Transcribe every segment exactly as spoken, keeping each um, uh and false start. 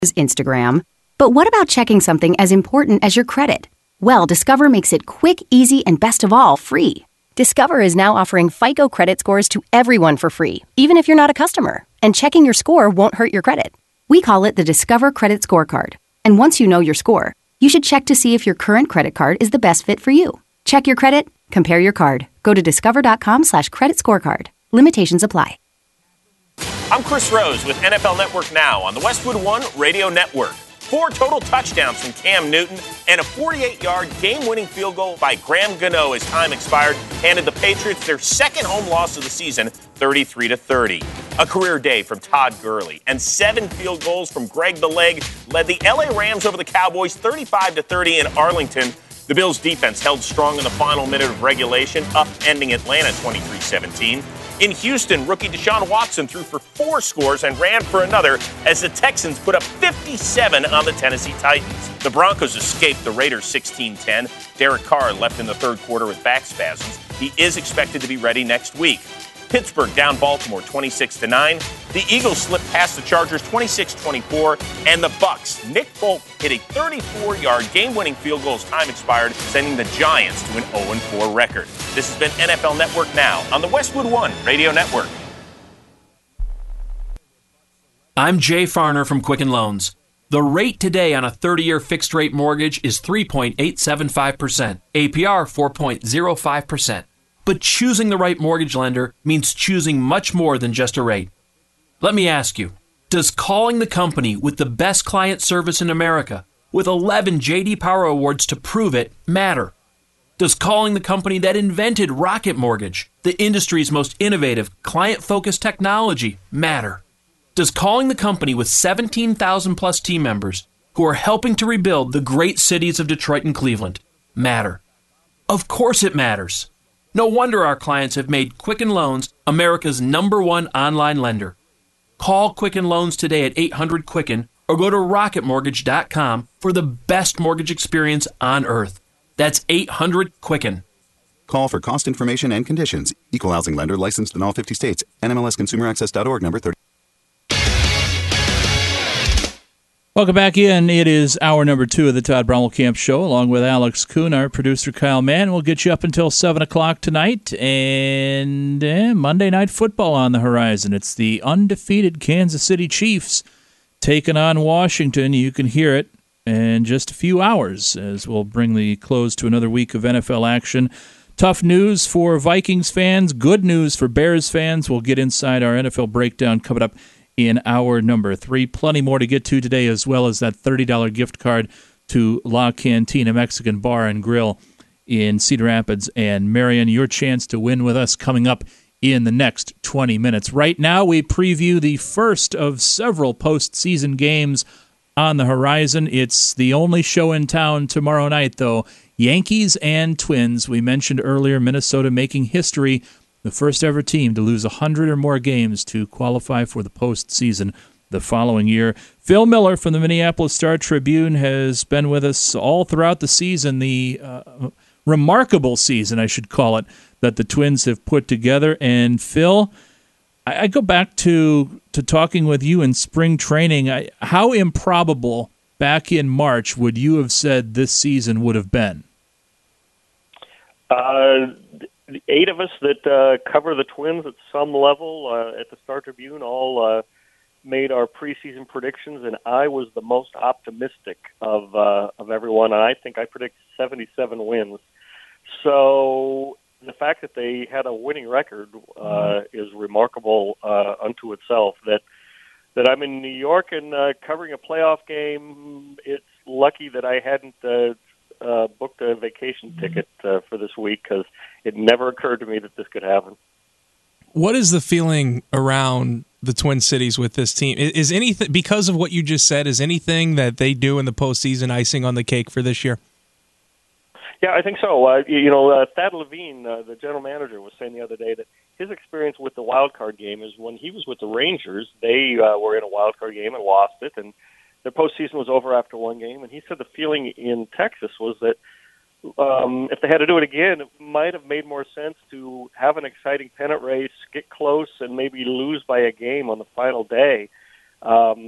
Instagram. But what about checking something as important as your credit? Well, Discover makes it quick, easy, and best of all, free. Discover is now offering FICO credit scores to everyone for free, even if you're not a customer. And checking your score won't hurt your credit. We call it the Discover Credit Scorecard. And once you know your score, you should check to see if your current credit card is the best fit for you. Check your credit, compare your card. Go to discover.com slash credit scorecard. Limitations apply. I'm Chris Rose with N F L Network Now on the Westwood One Radio Network. Four total touchdowns from Cam Newton and a forty-eight-yard game-winning field goal by Graham Gano as time expired handed the Patriots their second home loss of the season, thirty-three to thirty. A career day from Todd Gurley and seven field goals from Greg the Leg led the L A Rams over the Cowboys thirty-five to thirty in Arlington. The Bills' defense held strong in the final minute of regulation, upending Atlanta twenty-three seventeen. In Houston, rookie Deshaun Watson threw for four scores and ran for another as the Texans put up fifty-seven on the Tennessee Titans. The Broncos escaped the Raiders sixteen ten. Derek Carr left in the third quarter with back spasms. He is expected to be ready next week. Pittsburgh down Baltimore twenty-six to nine. The Eagles slipped past the Chargers twenty-six twenty-four. And the Bucks, Nick Folk hit a thirty-four-yard game-winning field goal as time expired, sending the Giants to an oh and four record. This has been N F L Network Now on the Westwood One Radio Network. I'm Jay Farner from Quicken Loans. The rate today on a thirty-year fixed-rate mortgage is three point eight seven five percent, A P R four point zero five percent. But choosing the right mortgage lender means choosing much more than just a rate. Let me ask you, does calling the company with the best client service in America, with eleven J D Power Awards to prove it, matter? Does calling the company that invented Rocket Mortgage, the industry's most innovative, client-focused technology, matter? Does calling the company with seventeen thousand plus team members who are helping to rebuild the great cities of Detroit and Cleveland matter? Of course it matters. No wonder our clients have made Quicken Loans America's number one online lender. Call Quicken Loans today at eight hundred Quicken or go to rocket mortgage dot com for the best mortgage experience on earth. That's eight hundred Quicken. Call for cost information and conditions. Equal housing lender licensed in all fifty states. N M L S consumer access dot org number thirty. Welcome back in. It is hour number two of the Todd Brommelkamp Show, along with Alex Kuhn, our producer Kyle Mann. We'll get you up until seven o'clock tonight, and eh, Monday Night Football on the horizon. It's the undefeated Kansas City Chiefs taking on Washington. You can hear it in just a few hours as we'll bring the close to another week of N F L action. Tough news for Vikings fans, good news for Bears fans. We'll get inside our N F L breakdown coming up in hour number three. Plenty more to get to today, as well as that thirty dollars gift card to La Cantina Mexican Bar and Grill in Cedar Rapids and Marion. Your chance to win with us coming up in the next twenty minutes. Right now, we preview the first of several postseason games on the horizon. It's the only show in town tomorrow night, though. Yankees and Twins. We mentioned earlier Minnesota making history, the first ever team to lose one hundred or more games to qualify for the postseason the following year. Phil Miller from the Minneapolis Star-Tribune has been with us all throughout the season, the uh, remarkable season, I should call it, that the Twins have put together. And Phil, I, I go back to, to talking with you in spring training. I, how improbable back in March would you have said this season would have been? Uh... The eight of us that uh, cover the Twins at some level uh, at the Star-Tribune all uh, made our preseason predictions, and I was the most optimistic of uh, of everyone. I think I predicted seventy-seven wins. So the fact that they had a winning record uh, is remarkable uh, unto itself. That that I'm in New York and uh, covering a playoff game, it's lucky that I hadn't uh, uh, booked a vacation ticket uh, for this week, because it never occurred to me that this could happen. What is the feeling around the Twin Cities with this team? Is anything, because of what you just said, is anything that they do in the postseason icing on the cake for this year? Yeah, I think so. Uh, you know, uh, Thad Levine, uh, the general manager, was saying the other day that his experience with the wild card game is when he was with the Rangers, they uh, were in a wild card game and lost it, and their postseason was over after one game. And he said the feeling in Texas was that Um, if they had to do it again, it might have made more sense to have an exciting pennant race, get close, and maybe lose by a game on the final day. Um,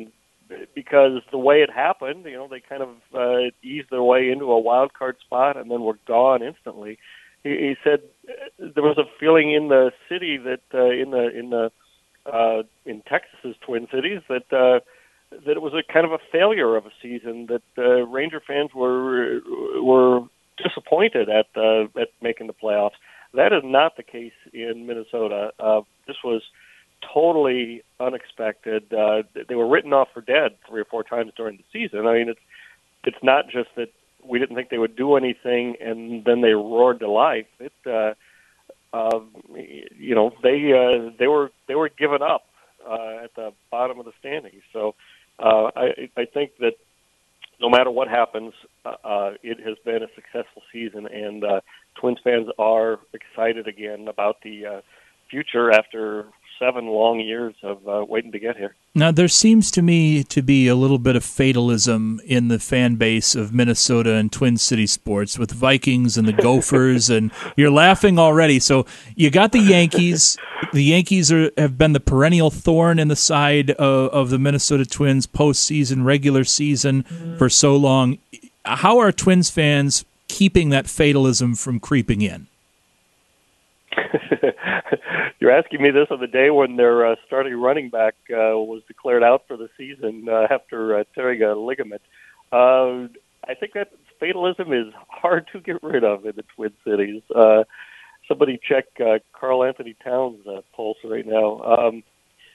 because the way it happened, you know, they kind of uh, eased their way into a wild card spot and then were gone instantly. He, he said there was a feeling in the city that uh, in the in the uh, in Texas's Twin Cities that uh, that it was a kind of a failure of a season, that uh, Ranger fans were were disappointed at uh, at making the playoffs. That is not the case in Minnesota. Uh, this was totally unexpected. Uh, they were written off for dead three or four times during the season. I mean, it's it's not just that we didn't think they would do anything and then they roared to life. It, uh, uh, you know, they uh, they were they were given up uh, at the bottom of the standings. So uh, I I think that no matter what happens, uh, it has been a successful season, and uh, Twins fans are excited again about the uh, future after seven long years of uh, waiting to get here. Now, there seems to me to be a little bit of fatalism in the fan base of Minnesota and Twin City sports with Vikings and the Gophers, and you're laughing already. So you got the Yankees. The Yankees are, have been the perennial thorn in the side of, of the Minnesota Twins postseason, regular season for so long. How are Twins fans keeping that fatalism from creeping in? You're asking me this on the day when their uh, starting running back uh, was declared out for the season uh, after uh, tearing a ligament. Uh, I think that fatalism is hard to get rid of in the Twin Cities. Uh, somebody check uh, Carl Anthony Towns' uh, pulse right now. Um,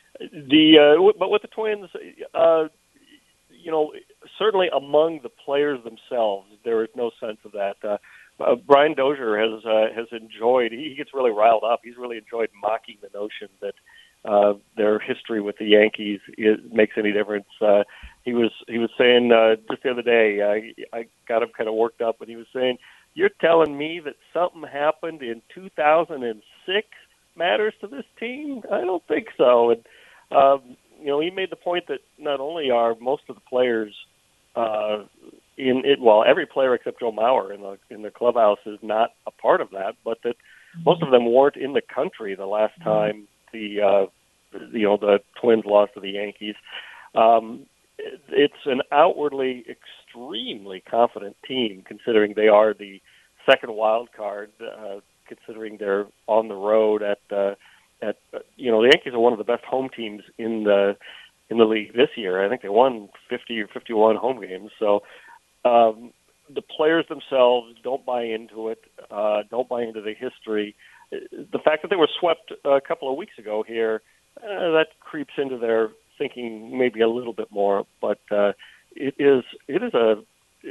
the uh, but with the Twins, uh, you know, certainly among the players themselves, there is no sense of that. Uh, Uh, Brian Dozier has uh, has enjoyed. He, he gets really riled up. He's really enjoyed mocking the notion that uh, their history with the Yankees is, makes any difference. Uh, he was he was saying uh, just the other day. I, I got him kind of worked up, and he was saying, "You're telling me that something happened in two thousand six matters to this team? I don't think so." And um, you know, he made the point that not only are most of the players uh, In it, well, every player except Joe Mauer in the in the clubhouse is not a part of that, but that most of them weren't in the country the last time the uh, you know the Twins lost to the Yankees. Um, it, it's an outwardly extremely confident team, considering they are the second wild card, uh, considering they're on the road at uh, at uh, you know the Yankees are one of the best home teams in the in the league this year. I think they won fifty or fifty-one home games, so. Um, the players themselves don't buy into it, uh, don't buy into the history. The fact that they were swept a couple of weeks ago here, uh, that creeps into their thinking maybe a little bit more. But uh, it is it is a,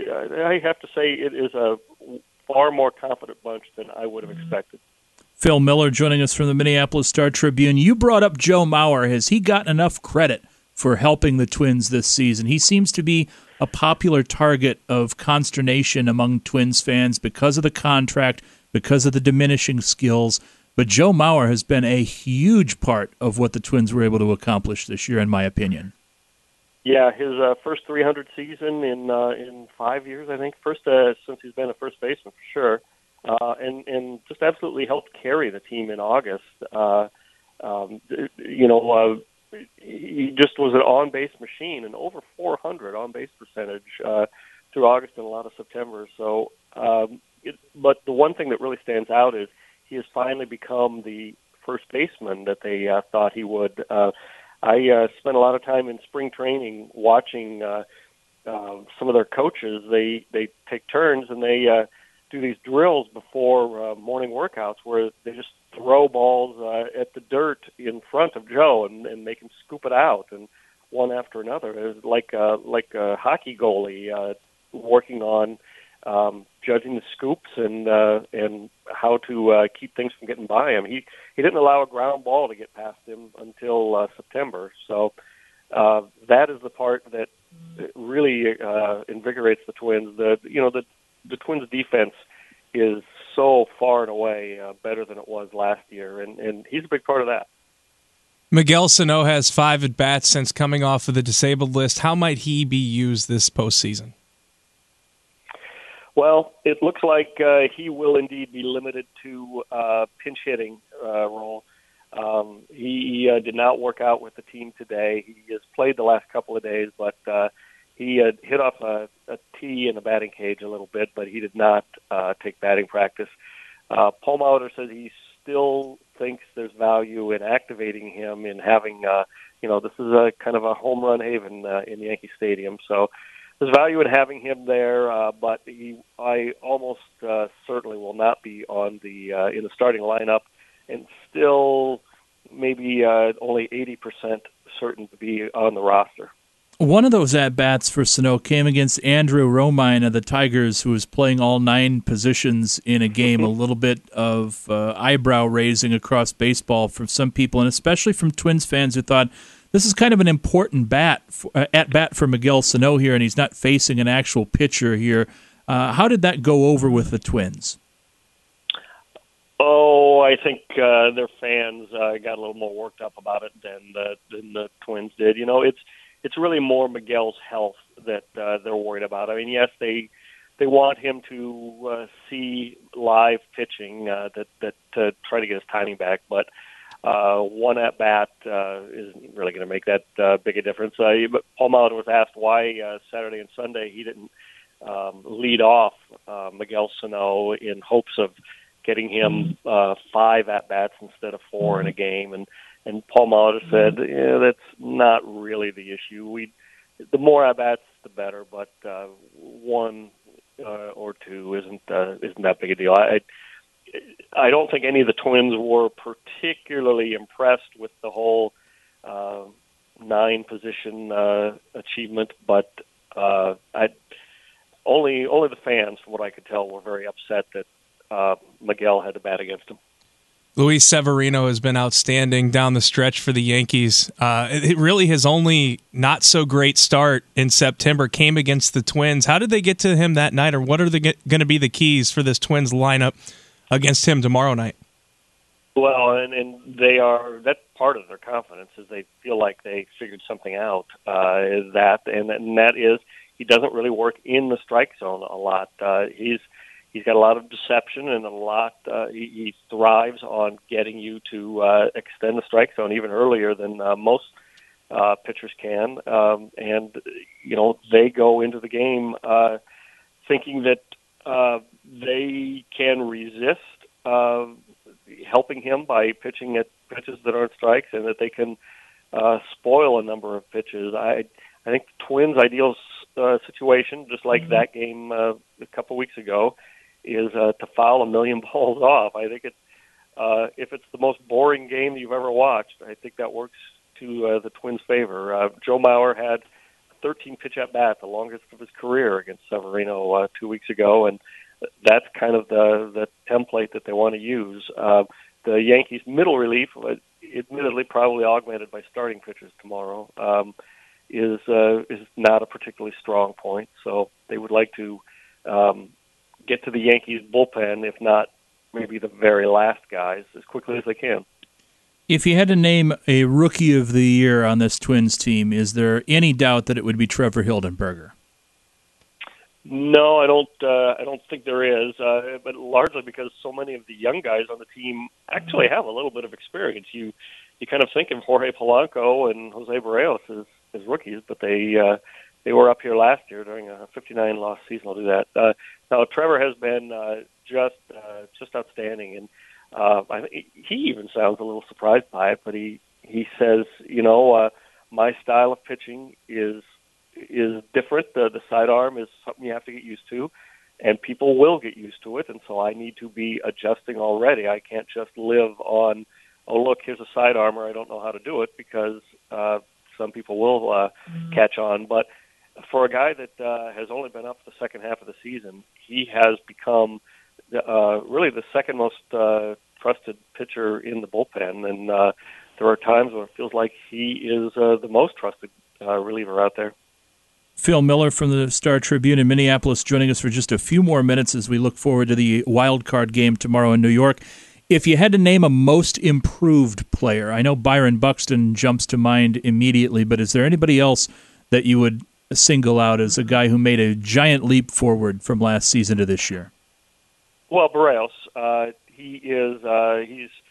I have to say, it is a far more confident bunch than I would have expected. Phil Miller joining us from the Minneapolis Star-Tribune. You brought up Joe Mauer. Has he gotten enough credit for helping the Twins this season? He seems to be a popular target of consternation among Twins fans because of the contract, because of the diminishing skills. But Joe Mauer has been a huge part of what the Twins were able to accomplish this year, in my opinion. Yeah, his uh, first three hundred season in uh, in five years, I think. First uh, since he's been a first baseman, for sure. Uh, and, and just absolutely helped carry the team in August. Uh, um, you know, uh, he just was an on-base machine, and over four hundred on-base percentage uh, through August and a lot of September. So, um, it, but the one thing that really stands out is he has finally become the first baseman that they uh, thought he would. Uh, I uh, spent a lot of time in spring training watching uh, uh, some of their coaches. They they take turns and they uh, do these drills before uh, morning workouts where they just throw balls uh, at the dirt in front of Joe and, and make him scoop it out, and one after another. It was like uh, like a hockey goalie uh, working on um, judging the scoops and uh, and how to uh, keep things from getting by him. He he didn't allow a ground ball to get past him until uh, September. So uh, that is the part that really uh, invigorates the Twins. The you know the the Twins defense is so far and away uh, better than it was last year, and, and he's a big part of that. Miguel Sano has five at-bats since coming off of the disabled list. How might he be used this postseason? Well, it looks like uh, he will indeed be limited to uh, pinch hitting uh, role. Um, he uh, did not work out with the team today. He has played the last couple of days, but uh, he uh, hit off a, a tee in the batting cage a little bit, but he did not uh, take batting practice. Uh, Paul Molitor says he still thinks there's value in activating him, in having, uh, you know, this is a kind of a home run haven uh, in Yankee Stadium. So there's value in having him there, uh, but he, I almost uh, certainly will not be on the uh, in the starting lineup, and still maybe uh, only eighty percent certain to be on the roster. One of those at-bats for Sano came against Andrew Romine of the Tigers, who was playing all nine positions in a game. A little bit of uh, eyebrow-raising across baseball from some people, and especially from Twins fans who thought, this is kind of an important bat for, uh, at-bat for Miguel Sano here, and he's not facing an actual pitcher here. Uh, how did that go over with the Twins? Oh, I think uh, their fans uh, got a little more worked up about it than the, than the Twins did. You know, it's it's really more Miguel's health that uh, they're worried about. I mean, yes, they they want him to uh, see live pitching uh, that that to try to get his timing back, but uh, one at bat uh, isn't really going to make that uh, big a difference. Uh, but Paul Molitor was asked why uh, Saturday and Sunday he didn't um, lead off uh, Miguel Sano in hopes of getting him uh, five at bats instead of four in a game, and and Paul Molitor said, yeah, that's not really the issue. We, the more at bats, the better, but uh, one uh, or two isn't uh, isn't that big a deal. I I don't think any of the Twins were particularly impressed with the whole uh, nine position uh, achievement, but uh, I only only the fans, from what I could tell, were very upset that Uh, Miguel had to bat against him. Luis Severino has been outstanding down the stretch for the Yankees. Uh, it really his only not so great start in September came against the Twins. How did they get to him that night, or what are going to be the keys for this Twins lineup against him tomorrow night? Well, and, and they are, that's part of their confidence, is they feel like they figured something out. Uh, is that, and, and that is, he doesn't really work in the strike zone a lot. Uh, he's He's got a lot of deception and a lot. Uh, he, he thrives on getting you to uh, extend the strike zone even earlier than uh, most uh, pitchers can. Um, and you know, they go into the game uh, thinking that uh, they can resist uh, helping him by pitching at pitches that aren't strikes, and that they can uh, spoil a number of pitches. I I think the Twins' ideal uh, situation, just like mm-hmm. that game uh, a couple weeks ago, is uh, to foul a million balls off. I think it's, uh, if it's the most boring game you've ever watched, I think that works to uh, the Twins' favor. Uh, Joe Mauer had a thirteen pitch at bat, the longest of his career, against Severino uh, two weeks ago, and that's kind of the, the template that they want to use. Uh, the Yankees' middle relief, admittedly probably augmented by starting pitchers tomorrow, um, is uh, is not a particularly strong point, so they would like to um, get to the Yankees bullpen, if not maybe the very last guys, as quickly as they can. If you had to name a Rookie of the Year on this Twins team, is there any doubt that it would be Trevor Hildenberger? No, I don't. Uh, I don't think there is. Uh, but largely because so many of the young guys on the team actually have a little bit of experience. You, you kind of think of Jorge Polanco and Jose Barrios as, as rookies, but they. Uh, They were up here last year during a fifty-nine loss season. I'll do that. Uh, now, Trevor has been uh, just uh, just outstanding, and uh, I think he even sounds a little surprised by it. But he he says, you know, uh, my style of pitching is is different. The the sidearm is something you have to get used to, and people will get used to it. And so I need to be adjusting already. I can't just live on, oh look, here's a sidearmer. I don't know how to do it, because uh, some people will uh, mm-hmm. catch on, but for a guy that uh, has only been up the second half of the season, he has become uh, really the second most uh, trusted pitcher in the bullpen. And uh, there are times when it feels like he is uh, the most trusted uh, reliever out there. Phil Miller from the Star Tribune in Minneapolis joining us for just a few more minutes as we look forward to the wild card game tomorrow in New York. If you had to name a most improved player, I know Byron Buxton jumps to mind immediately, but is there anybody else that you would single out as a guy who made a giant leap forward from last season to this year? Well, Barrios, uh, he is uh, he's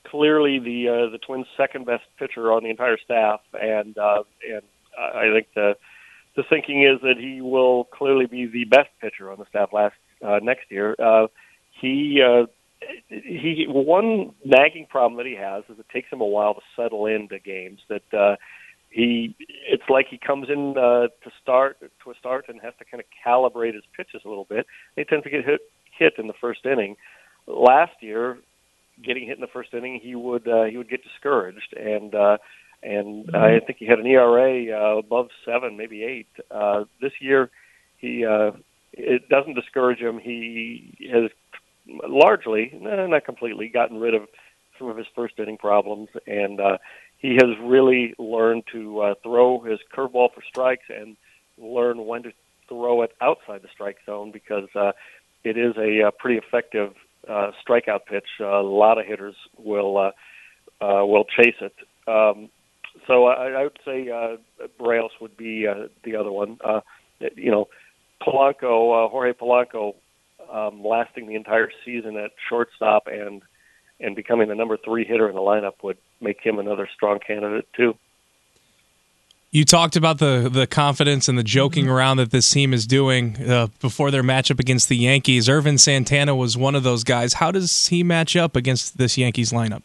clearly the uh, the Twins' second best pitcher on the entire staff, and uh, and I think the the thinking is that he will clearly be the best pitcher on the staff last uh, next year. Uh, he uh, he one nagging problem that he has is it takes him a while to settle into games. That uh, he it's like he comes in uh, to start to a start and has to kind of calibrate his pitches a little bit. He tends to get hit hit in the first inning. Last year, getting hit in the first inning, he would uh, he would get discouraged, and uh, and I think he had an E R A uh, above seven, maybe eight. Uh, this year, he uh, it doesn't discourage him. He has largely, eh, not completely, gotten rid of some of his first inning problems, and uh, he has really learned to uh, throw his curveball for strikes and learn when to throw it outside the strike zone, because uh, it is a, a pretty effective uh, strikeout pitch. Uh, a lot of hitters will uh, uh, will chase it. Um, so I, I would say uh, Barrios would be uh, the other one. Uh, you know, Polanco, uh, Jorge Polanco, um, lasting the entire season at shortstop and and becoming the number three hitter in the lineup would make him another strong candidate too. You talked about the the confidence and the joking around that this team is doing uh, before their matchup against the Yankees. Ervin Santana was one of those guys. How does he match up against this Yankees lineup?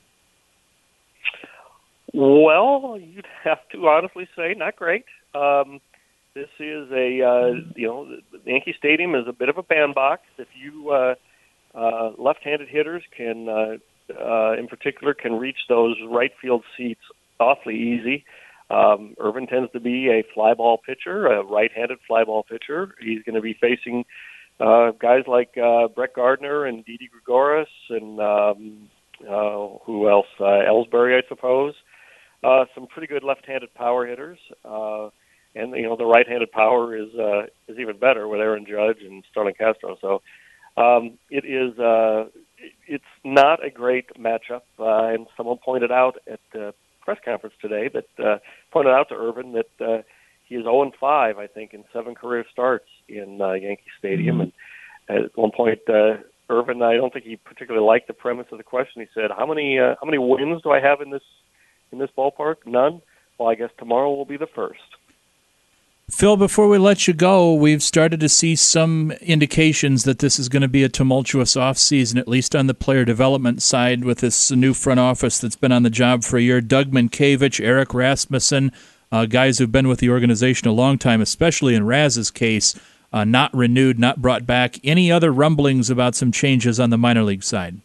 Well, you'd have to honestly say not great. Um, this is a, uh, you know, the Yankee Stadium is a bit of a bandbox. If you uh, uh, left-handed hitters can, uh, uh, in particular, can reach those right field seats awfully easy. Um, Ervin tends to be a fly ball pitcher, a right-handed fly ball pitcher. He's going to be facing uh, guys like uh, Brett Gardner and Didi Gregorius and um, uh, who else? Uh, Ellsbury, I suppose. Uh, some pretty good left-handed power hitters, uh, and you know the right-handed power is uh, is even better with Aaron Judge and Starlin Castro. So um, it is uh, it's not a great matchup, uh, and someone pointed out at the press conference today that uh, pointed out to Ervin that uh, he is oh and five, I think, in seven career starts in uh, Yankee Stadium. And at one point, uh, Ervin, I don't think he particularly liked the premise of the question. He said, "How many uh, how many wins do I have in this in this ballpark? None. Well, I guess tomorrow will be the first." Phil, before we let you go, we've started to see some indications that this is going to be a tumultuous offseason, at least on the player development side, with this new front office that's been on the job for a year. Doug Minkiewicz, Eric Rasmussen, uh, guys who've been with the organization a long time, especially in Raz's case, uh, not renewed, not brought back. Any other rumblings about some changes on the minor league side?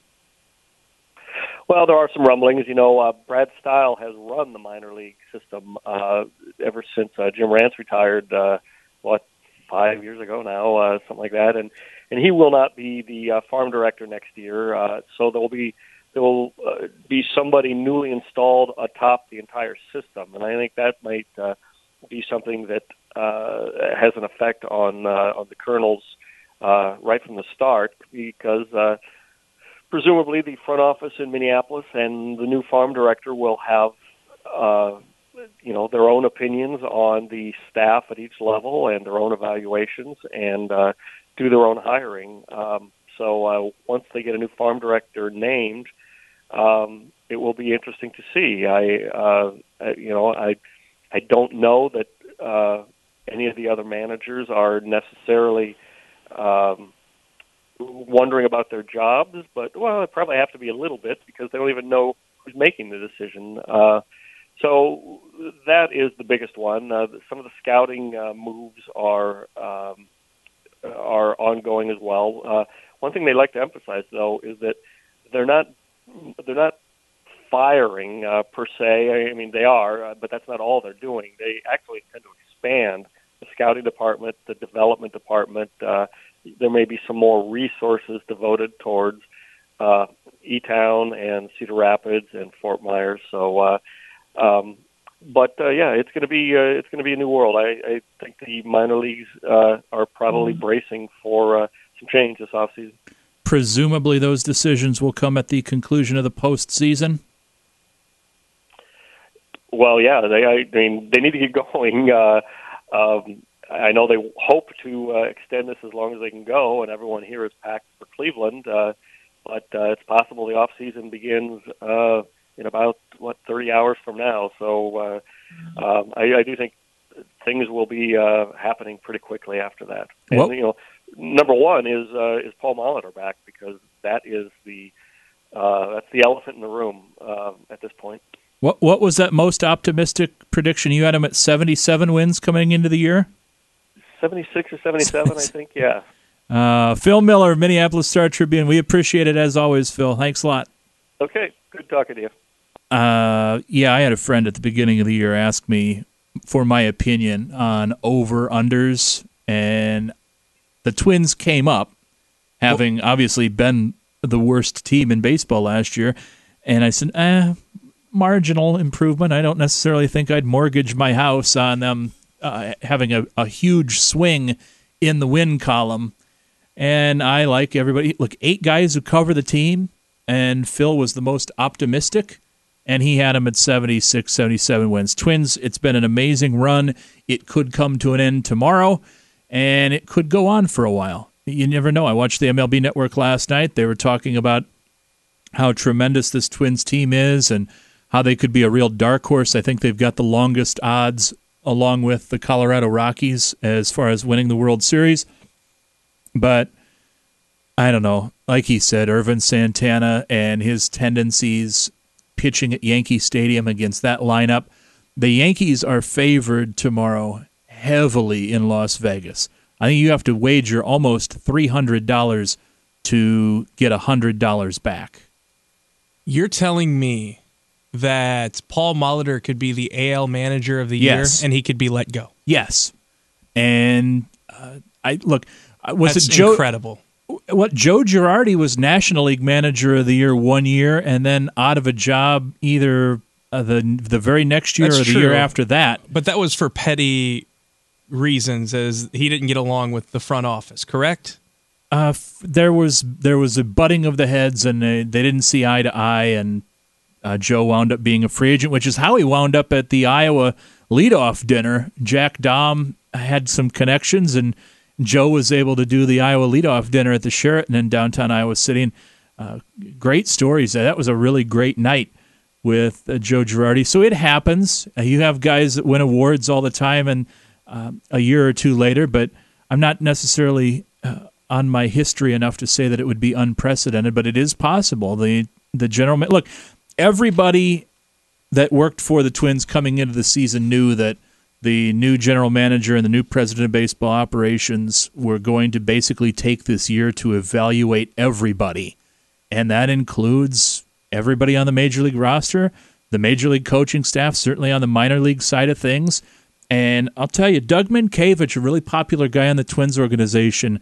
Well, there are some rumblings. You know, uh, Brad Stile has run the minor league system uh, ever since uh, Jim Rance retired, uh, what, five years ago now, uh, something like that. And and he will not be the uh, farm director next year. Uh, so there will be there will uh, be somebody newly installed atop the entire system, and I think that might uh, be something that uh, has an effect on uh, on the Colonels uh, right from the start, because. Uh, Presumably, the front office in Minneapolis and the new farm director will have, uh, you know, their own opinions on the staff at each level and their own evaluations, and uh, do their own hiring. Um, so uh, once they get a new farm director named, um, it will be interesting to see. I, uh, you know, I, I don't know that uh, any of the other managers are necessarily. Um, wondering about their jobs, but, well, it probably have to be a little bit because they don't even know who's making the decision. Uh, so that is the biggest one. Uh, some of the scouting uh, moves are um, are ongoing as well. Uh, one thing they like to emphasize, though, is that they're not they're not firing uh, per se. I mean, they are, uh, but that's not all they're doing. They actually tend to expand the scouting department, the development department. Uh, There may be some more resources devoted towards uh, E-Town and Cedar Rapids and Fort Myers. So, uh, um, but uh, yeah, it's going to be uh, it's going to be a new world. I, I think the minor leagues uh, are probably bracing for uh, some change this offseason. Presumably, those decisions will come at the conclusion of the postseason. Well, yeah, they I mean they need to get going. Uh, um, I know they hope to uh, extend this as long as they can go, and everyone here is packed for Cleveland. Uh, but uh, it's possible the off season begins uh, in about what thirty hours from now. So uh, um, I, I do think things will be uh, happening pretty quickly after that. And Well, you know, number one is uh, is Paul Molitor back, because that is the uh, that's the elephant in the room uh, at this point. What what was that most optimistic prediction? You had him at seventy-seven wins coming into the year? seventy-six or seventy-seven, I think, yeah. Uh, Phil Miller, Minneapolis Star-Tribune. We appreciate it as always, Phil. Thanks a lot. Okay, good talking to you. Uh, yeah, I had a friend at the beginning of the year ask me for my opinion on over-unders, and the Twins came up, having obviously been the worst team in baseball last year, and I said, eh, marginal improvement. I don't necessarily think I'd mortgage my house on them uh, having a, a huge swing in the win column. And I, like everybody, look, eight guys who cover the team, and Phil was the most optimistic, and he had him at seventy-six, seventy-seven wins. Twins, it's been an amazing run. It could come to an end tomorrow, and it could go on for a while. You never know. I watched the M L B Network last night. They were talking about how tremendous this Twins team is and how they could be a real dark horse. I think they've got the longest odds along with the Colorado Rockies as far as winning the World Series. But I don't know. Like he said, Irvin Santana and his tendencies pitching at Yankee Stadium against that lineup. The Yankees are favored tomorrow heavily in Las Vegas. I think you have to wager almost three hundred dollars to get one hundred dollars back. You're telling me that Paul Molitor could be the A L manager of the Yes. year and he could be let go? Yes. And uh, I look, was That's it Joe? incredible. What Joe Girardi was National League Manager of the Year one year and then out of a job either uh, the the very next year That's or the true. year after that. But that was for petty reasons, as he didn't get along with the front office, correct? Uh, f- there was there was a butting of the heads, and uh, they didn't see eye to eye, and uh, Joe wound up being a free agent, which is how he wound up at the Iowa leadoff dinner. Jack Dahm had some connections, and Joe was able to do the Iowa leadoff dinner at the Sheraton in downtown Iowa City. And, uh, great stories. That was a really great night with uh, Joe Girardi. So it happens. Uh, you have guys that win awards all the time, and um, a year or two later, but I'm not necessarily uh, on my history enough to say that it would be unprecedented, but it is possible. The the general ma- look, everybody that worked for the Twins coming into the season knew that the new general manager and the new president of baseball operations were going to basically take this year to evaluate everybody, and that includes everybody on the major league roster, the major league coaching staff, certainly on the minor league side of things. And I'll tell you, Doug Minkiewicz, a really popular guy on the Twins organization,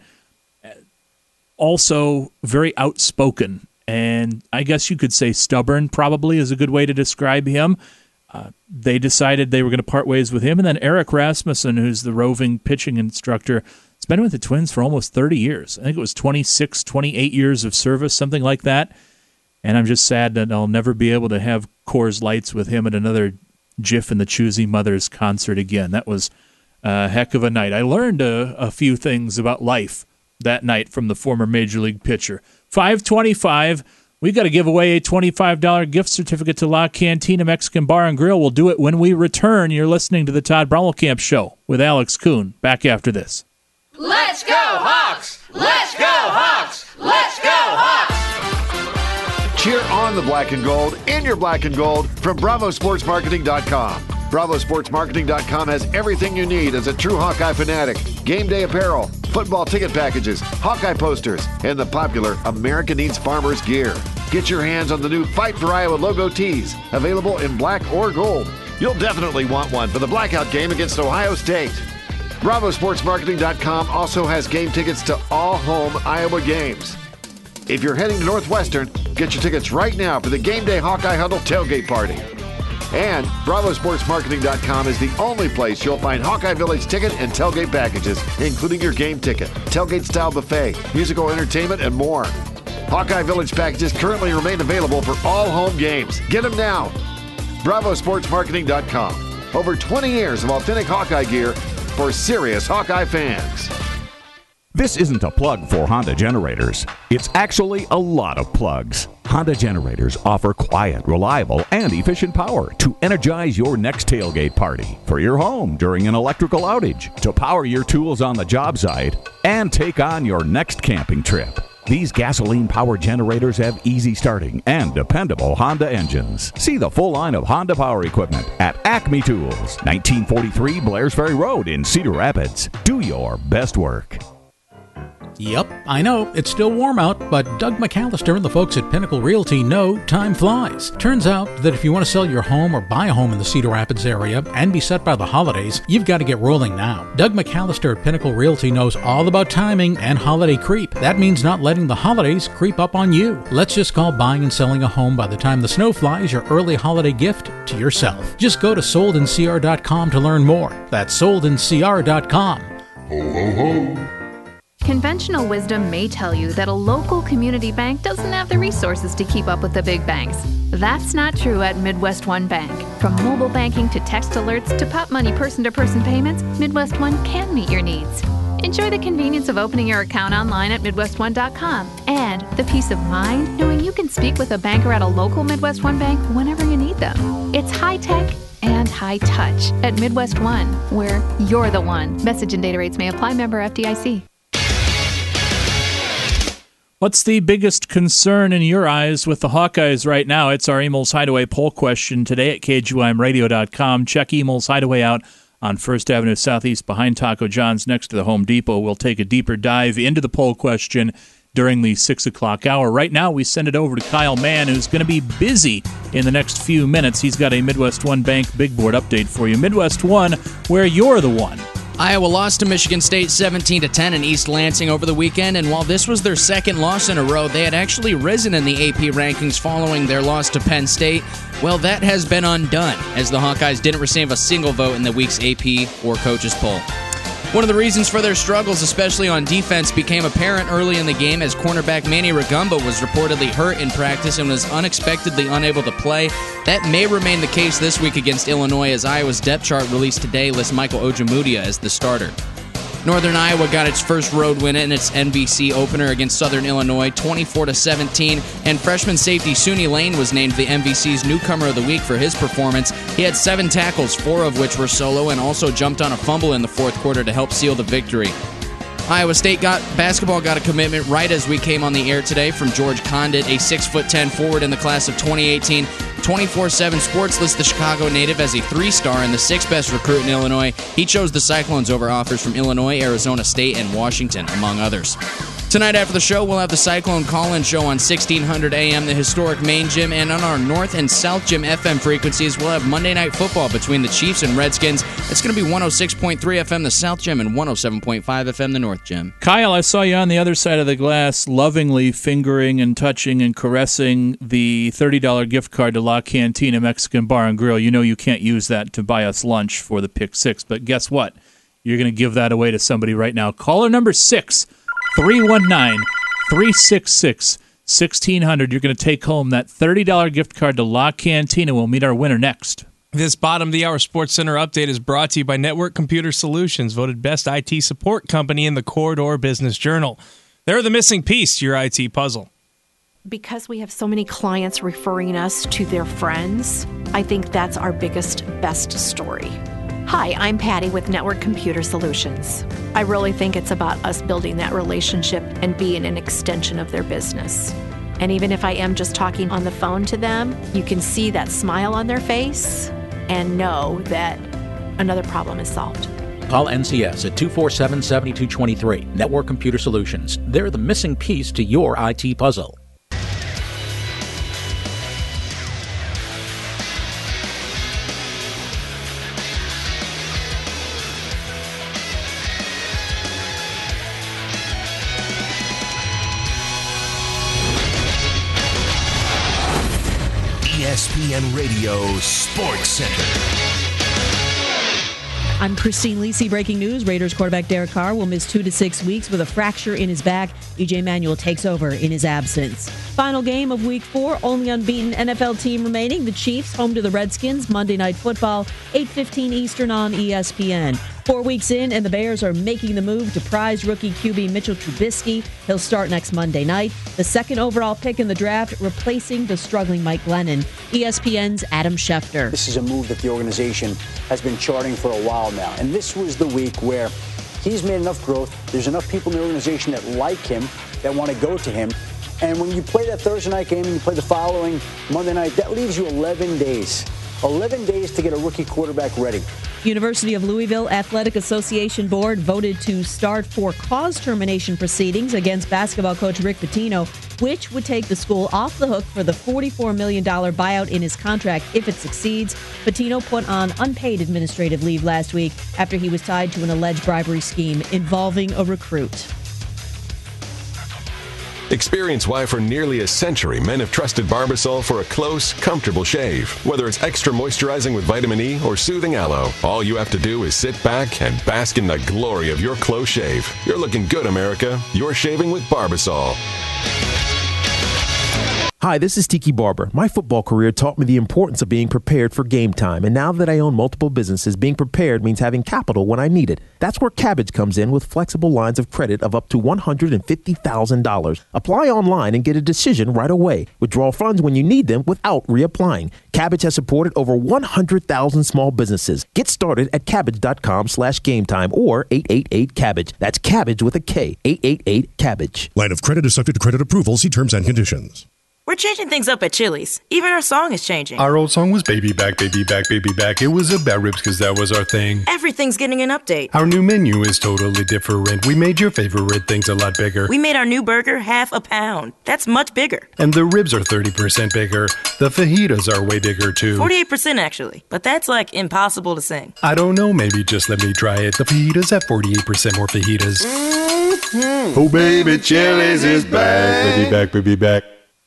also very outspoken, and I guess you could say stubborn probably is a good way to describe him. Uh, they decided they were going to part ways with him, and then Eric Rasmussen, who's the roving pitching instructor, has been with the Twins for almost thirty years. I think it was twenty-six, twenty-eight years of service, something like that. And I'm just sad that I'll never be able to have Coors Lights with him at another Jif and the Choosy Mothers concert again. That was a heck of a night. I learned a, a few things about life that night from the former Major League pitcher. five twenty-five, we got to give away a twenty-five dollars gift certificate to La Cantina Mexican Bar and Grill. We'll do it when we return. You're listening to the Todd Brommelkamp Show with Alex Kuhn. Back after this. Let's go, Hawks! Let's go, Hawks! Let's go, Hawks! Cheer on the black and gold, in your black and gold, from Bravo Sports Marketing dot com. Bravo Sports Marketing dot com has everything you need as a true Hawkeye fanatic. Game day apparel, football ticket packages, Hawkeye posters, and the popular America Needs Farmers gear. Get your hands on the new Fight for Iowa logo tees, available in black or gold. You'll definitely want one for the blackout game against Ohio State. Bravo Sports Marketing dot com also has game tickets to all home Iowa games. If you're heading to Northwestern, get your tickets right now for the Game Day Hawkeye Huddle tailgate party. And Bravo Sports Marketing dot com is the only place you'll find Hawkeye Village ticket and tailgate packages, including your game ticket, tailgate-style buffet, musical entertainment, and more. Hawkeye Village packages currently remain available for all home games. Get them now. Bravo Sports Marketing dot com. Over twenty years of authentic Hawkeye gear for serious Hawkeye fans. This isn't a plug for Honda generators. It's actually a lot of plugs. Honda generators offer quiet, reliable, and efficient power to energize your next tailgate party, for your home during an electrical outage, to power your tools on the job site, and take on your next camping trip. These gasoline-powered generators have easy starting and dependable Honda engines. See the full line of Honda power equipment at Acme Tools, nineteen forty-three Blairs Ferry Road in Cedar Rapids. Do your best work. Yep, I know, it's still warm out, but Doug McAllister and the folks at Pinnacle Realty know time flies. Turns out that if you want to sell your home or buy a home in the Cedar Rapids area and be set by the holidays, you've got to get rolling now. Doug McAllister at Pinnacle Realty knows all about timing and holiday creep. That means not letting the holidays creep up on you. Let's just call buying and selling a home by the time the snow flies your early holiday gift to yourself. Just go to sold in c r dot com to learn more. That's sold in c r dot com. Ho, ho, ho. Conventional wisdom may tell you that a local community bank doesn't have the resources to keep up with the big banks. That's not true at Midwest One Bank. From mobile banking to text alerts to pop money person-to-person payments, Midwest One can meet your needs. Enjoy the convenience of opening your account online at midwest one dot com and the peace of mind knowing you can speak with a banker at a local Midwest One Bank whenever you need them. It's high-tech and high-touch at Midwest One, where you're the one. Message and data rates may apply. Member F D I C. What's the biggest concern in your eyes with the Hawkeyes right now? It's our Emil's Hideaway poll question today at K G Y M radio dot com. Check Emil's Hideaway out on First Avenue Southeast behind Taco John's next to the Home Depot. We'll take a deeper dive into the poll question during the six o'clock hour. Right now, we send it over to Kyle Mann, who's going to be busy in the next few minutes. He's got a Midwest One Bank Big Board update for you. Midwest One, where you're the one. Iowa lost to Michigan State seventeen to ten in East Lansing over the weekend, and while this was their second loss in a row, they had actually risen in the A P rankings following their loss to Penn State. Well, that has been undone, as the Hawkeyes didn't receive a single vote in the week's A P or coaches poll. One of the reasons for their struggles, especially on defense, became apparent early in the game as cornerback Manny Rugamba was reportedly hurt in practice and was unexpectedly unable to play. That may remain the case this week against Illinois, as Iowa's depth chart released today lists Michael Ojemudia as the starter. Northern Iowa got its first road win in its N B C opener against Southern Illinois, twenty-four to seventeen, and freshman safety Suni Lane was named the N B C's Newcomer of the Week for his performance. He had seven tackles, four of which were solo, and also jumped on a fumble in the fourth quarter to help seal the victory. Iowa State got basketball got a commitment right as we came on the air today from George Condit, a six foot ten forward in the class of twenty eighteen. twenty-four seven Sports lists the Chicago native as a three-star and the sixth best recruit in Illinois. He chose the Cyclones over offers from Illinois, Arizona State, and Washington, among others. Tonight after the show, we'll have the Cyclone Call-In Show on sixteen hundred A M, the historic main gym, and on our North and South Gym F M frequencies, we'll have Monday Night Football between the Chiefs and Redskins. It's going to be one oh six point three F M, the South Gym, and one oh seven point five F M, the North Gym. Kyle, I saw you on the other side of the glass lovingly fingering and touching and caressing the thirty dollars gift card to La Cantina Mexican Bar and Grill. You know you can't use that to buy us lunch for the Pick Six, but guess what? You're going to give that away to somebody right now. Caller number six. three one nine, three six six, one six zero zero. You're going to take home that thirty dollars gift card to La Cantina. We'll meet our winner next. This bottom of the hour Sports Center update is brought to you by Network Computer Solutions, voted best I T support company in the Corridor Business Journal. They're the missing piece to your I T puzzle. Because we have so many clients referring us to their friends, I think that's our biggest, best story. Hi, I'm Patty with Network Computer Solutions. I really think it's about us building that relationship and being an extension of their business. And even if I am just talking on the phone to them, you can see that smile on their face and know that another problem is solved. Call N C S at two four seven, seven two two three. Network Computer Solutions. They're the missing piece to your I T puzzle. E S P N Radio Sports Center. I'm Christine Lisi. Breaking news. Raiders quarterback Derek Carr will miss two to six weeks with a fracture in his back. E J Manuel takes over in his absence. Final game of week four. Only unbeaten N F L team remaining. The Chiefs home to the Redskins. Monday Night Football, eight fifteen Eastern on E S P N. Four weeks in, and the Bears are making the move to prize rookie Q B Mitchell Trubisky. He'll start next Monday night. The second overall pick in the draft, replacing the struggling Mike Glennon. E S P N's Adam Schefter. This is a move that the organization has been charting for a while now. And this was the week where he's made enough growth. There's enough people in the organization that like him, that want to go to him. And when you play that Thursday night game and you play the following Monday night, that leaves you eleven days. eleven days to get a rookie quarterback ready. University of Louisville Athletic Association Board voted to start for cause termination proceedings against basketball coach Rick Pitino, which would take the school off the hook for the forty-four million dollars buyout in his contract if it succeeds. Pitino put on unpaid administrative leave last week after he was tied to an alleged bribery scheme involving a recruit. Experience why for nearly a century men have trusted Barbasol for a close, comfortable shave. Whether it's extra moisturizing with vitamin E or soothing aloe, all you have to do is sit back and bask in the glory of your close shave. You're looking good, America. You're shaving with Barbasol. Hi, this is Tiki Barber. My football career taught me the importance of being prepared for game time, and now that I own multiple businesses, being prepared means having capital when I need it. That's where Cabbage comes in with flexible lines of credit of up to one hundred fifty thousand dollars. Apply online and get a decision right away. Withdraw funds when you need them without reapplying. Cabbage has supported over one hundred thousand small businesses. Get started at cabbage.com slash game time or eight eight eight cabbage. That's Cabbage with a K, eight eight eight cabbage. Line of credit is subject to credit approval. See terms and conditions. We're changing things up at Chili's. Even our song is changing. Our old song was Baby Back, Baby Back, Baby Back. It was about ribs because that was our thing. Everything's getting an update. Our new menu is totally different. We made your favorite things a lot bigger. We made our new burger half a pound. That's much bigger. And the ribs are thirty percent bigger. The fajitas are way bigger too. forty-eight percent actually. But that's like impossible to sing. I don't know, maybe just let me try it. The fajitas have forty-eight percent more fajitas. Mm-hmm. Oh baby, Chili's is back. Baby back, baby back.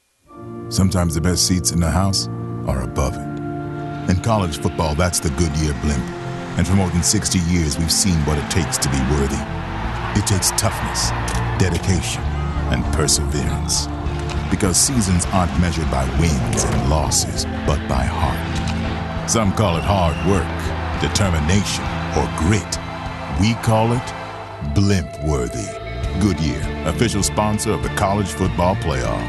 Sometimes the best seats in the house are above it. In college football, that's the Goodyear blimp. And for more than sixty years, we've seen what it takes to be worthy. It takes toughness, dedication, and perseverance. Because seasons aren't measured by wins and losses, but by heart. Some call it hard work, determination, or grit. We call it blimp-worthy. Goodyear, official sponsor of the College Football Playoff.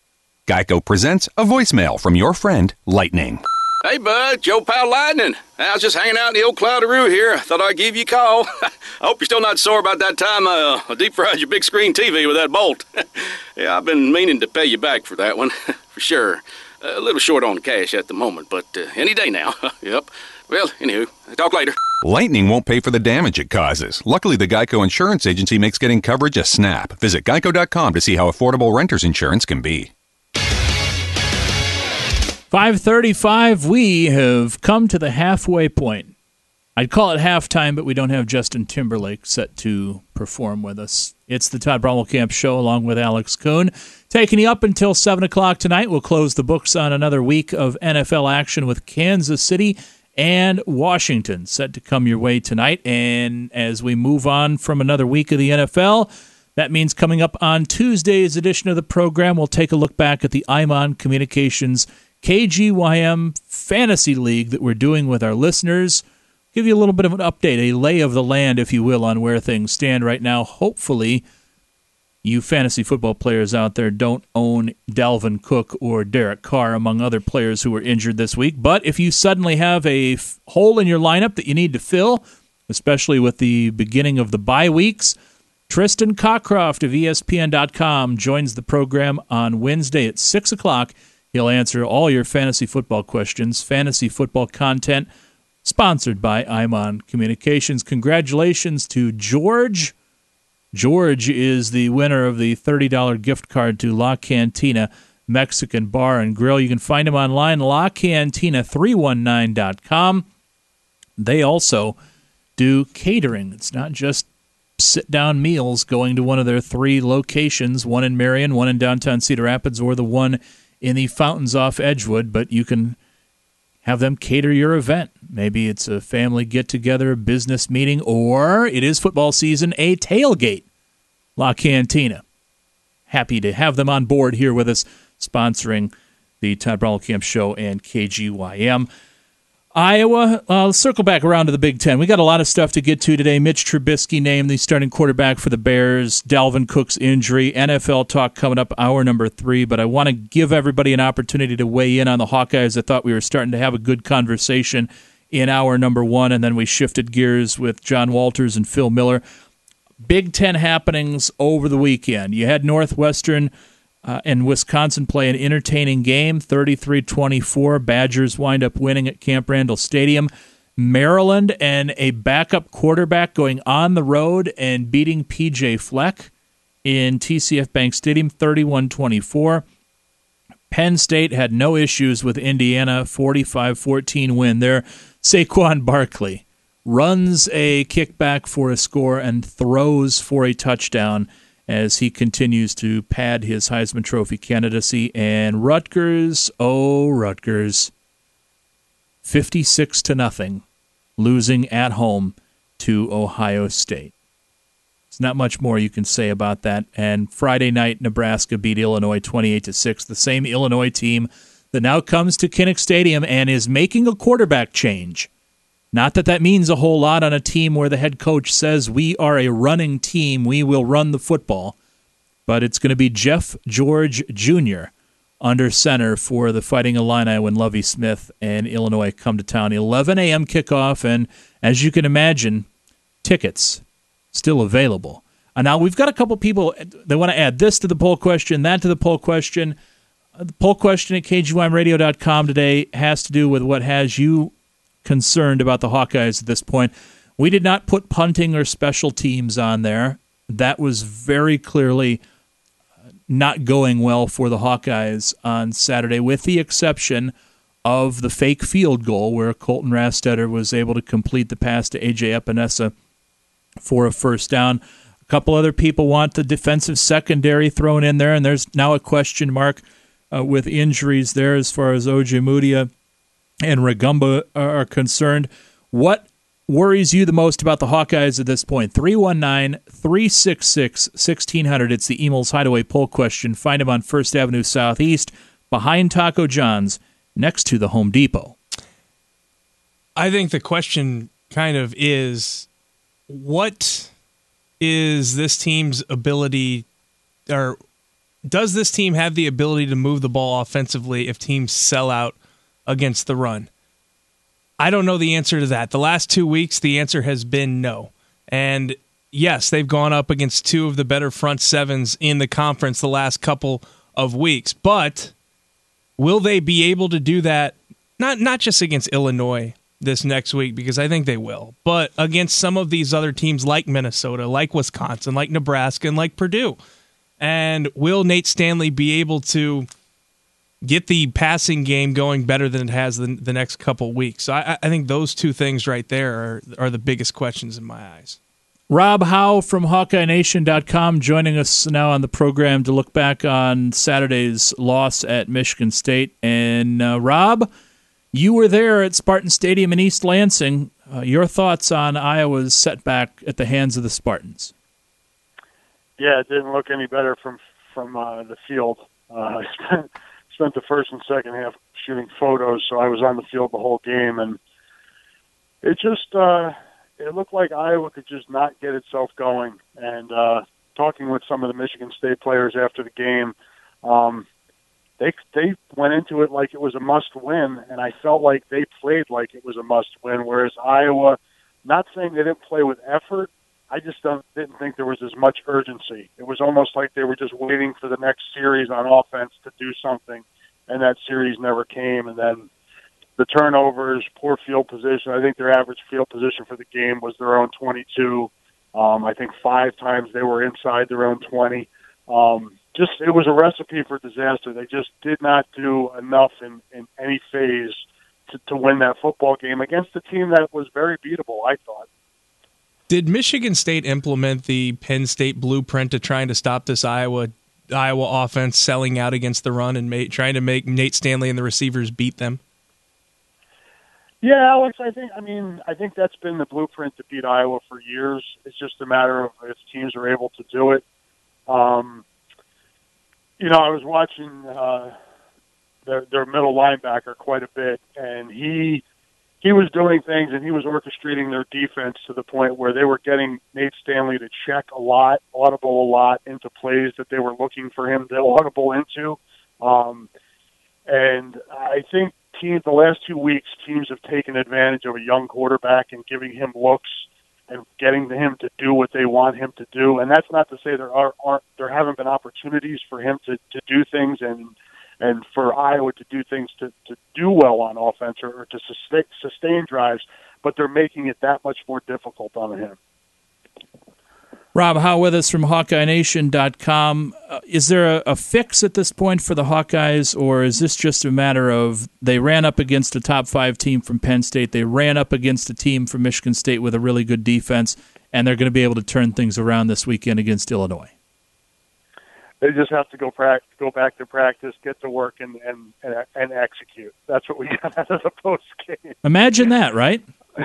Geico presents a voicemail from your friend, Lightning. Hey, bud, Joe Pal Lightning. I was just hanging out in the old Cloudaroo here. Thought I'd give you a call. I hope you're still not sore about that time uh, I deep-fried your big screen T V with that bolt. Yeah, I've been meaning to pay you back for that one, for sure. A little short on cash at the moment, but uh, any day now. Yep. Well, anywho, talk later. Lightning won't pay for the damage it causes. Luckily, the Geico Insurance Agency makes getting coverage a snap. Visit geico dot com to see how affordable renter's insurance can be. five thirty-five, we have come to the halfway point. I'd call it halftime, but we don't have Justin Timberlake set to perform with us. It's the Todd Brommelkamp Show along with Alex Kuhn. Taking you up until seven o'clock tonight. We'll close the books on another week of N F L action with Kansas City and Washington set to come your way tonight. And as we move on from another week of the N F L, that means coming up on Tuesday's edition of the program, we'll take a look back at the Imon Communications K G Y M Fantasy League that we're doing with our listeners. Give you a little bit of an update, a lay of the land, if you will, on where things stand right now. Hopefully, you fantasy football players out there don't own Dalvin Cook or Derek Carr, among other players who were injured this week. But if you suddenly have a f- hole in your lineup that you need to fill, especially with the beginning of the bye weeks, Tristan Cockcroft of E S P N dot com joins the program on Wednesday at six o'clock. He'll answer all your fantasy football questions, fantasy football content, sponsored by Imon Communications. Congratulations to George. George is the winner of the thirty dollars gift card to La Cantina Mexican Bar and Grill. You can find him online, la cantina three one nine dot com. They also do catering. It's not just sit-down meals going to one of their three locations, one in Marion, one in downtown Cedar Rapids, or the one in the fountains off Edgewood, but you can have them cater your event. Maybe it's a family get-together, a business meeting, or it is football season, a tailgate. La Cantina. Happy to have them on board here with us, sponsoring the Todd Brommelkamp Show and K G Y M. Iowa, uh, let's circle back around to the Big Ten. We got a lot of stuff to get to today. Mitch Trubisky named the starting quarterback for the Bears. Dalvin Cook's injury. N F L talk coming up, hour number three. But I want to give everybody an opportunity to weigh in on the Hawkeyes. I thought we were starting to have a good conversation in hour number one, and then we shifted gears with John Walters and Phil Miller. Big Ten happenings over the weekend. You had Northwestern Uh, and Wisconsin play an entertaining game, thirty-three twenty-four. Badgers wind up winning at Camp Randall Stadium. Maryland and a backup quarterback going on the road and beating P J Fleck in T C F Bank Stadium, thirty-one twenty-four. Penn State had no issues with Indiana, forty-five fourteen win there. Saquon Barkley runs a kickback for a score and throws for a touchdown as he continues to pad his Heisman Trophy candidacy. And Rutgers, oh Rutgers, fifty-six to nothing, losing at home to Ohio State. There's not much more you can say about that. And Friday night, Nebraska beat Illinois twenty-eight to six, the same Illinois team that now comes to Kinnick Stadium and is making a quarterback change. Not that that means a whole lot on a team where the head coach says we are a running team, we will run the football. But it's going to be Jeff George Junior under center for the Fighting Illini when Lovie Smith and Illinois come to town. eleven a.m. kickoff, and as you can imagine, tickets still available. And now we've got a couple people that want to add this to the poll question, that to the poll question. The poll question at K G Y M radio dot com today has to do with what has you concerned about the Hawkeyes at this point. We did not put punting or special teams on there. That was very clearly not going well for the Hawkeyes on Saturday, with the exception of the fake field goal where Colton Rastetter was able to complete the pass to A J Epinesa for a first down. A couple other people want the defensive secondary thrown in there, and there's now a question mark uh, with injuries there as far as Ojemudia and Ragumba are concerned. What worries you the most about the Hawkeyes at this point? three one nine, three six six, one six zero zero. It's the Emil's Hideaway poll question. Find him on First Avenue Southeast, behind Taco John's, next to the Home Depot. I think the question kind of is, what is this team's ability, or does this team have the ability to move the ball offensively if teams sell out against the run? I don't know the answer to that. The last two weeks, the answer has been no. And yes, they've gone up against two of the better front sevens in the conference the last couple of weeks. But will they be able to do that, not not just against Illinois this next week, because I think they will, but against some of these other teams like Minnesota, like Wisconsin, like Nebraska, and like Purdue? And will Nate Stanley be able to get the passing game going better than it has the, the next couple weeks? So I, I think those two things right there are, are the biggest questions in my eyes. Rob Howe from Hawkeye Nation dot com joining us now on the program to look back on Saturday's loss at Michigan State. And uh, Rob, you were there at Spartan Stadium in East Lansing. Uh, your thoughts on Iowa's setback at the hands of the Spartans? Yeah, it didn't look any better from from uh, the field. Uh, I spent spent the first and second half shooting photos, so I was on the field the whole game, and it just uh, it looked like Iowa could just not get itself going. And uh, talking with some of the Michigan State players after the game, um, they they went into it like it was a must-win, and I felt like they played like it was a must-win, whereas Iowa, not saying they didn't play with effort, I just don't, didn't think there was as much urgency. It was almost like they were just waiting for the next series on offense to do something, and that series never came. And then the turnovers, poor field position. I think their average field position for the game was their own twenty-two. Um, I think five times they were inside their own twenty. Um, just it was a recipe for disaster. They just did not do enough in, in any phase to, to win that football game against a team that was very beatable, I thought. Did Michigan State implement the Penn State blueprint to trying to stop this Iowa Iowa offense selling out against the run and make, trying to make Nate Stanley and the receivers beat them? Yeah, Alex, I think I mean I think that's been the blueprint to beat Iowa for years. It's just a matter of if teams are able to do it. Um, you know, I was watching uh, their their middle linebacker quite a bit, and he he was doing things and he was orchestrating their defense to the point where they were getting Nate Stanley to check a lot, audible a lot into plays that they were looking for him to audible into. Um, and I think teams, the last two weeks, teams have taken advantage of a young quarterback and giving him looks and getting him to do what they want him to do. And that's not to say there are, aren't, there haven't been opportunities for him to, to do things and and for Iowa to do things to, to do well on offense or, or to sustain, sustain drives, but they're making it that much more difficult on him. Rob Howe with us from Hawkeye Nation dot com. Uh, is there a, a fix at this point for the Hawkeyes, or is this just a matter of they ran up against a top five team from Penn State, they ran up against a team from Michigan State with a really good defense, and they're going to be able to turn things around this weekend against Illinois? They just have to go practice, go back to practice, get to work, and and, and, and execute. That's what we got out of the post game. Imagine that, right?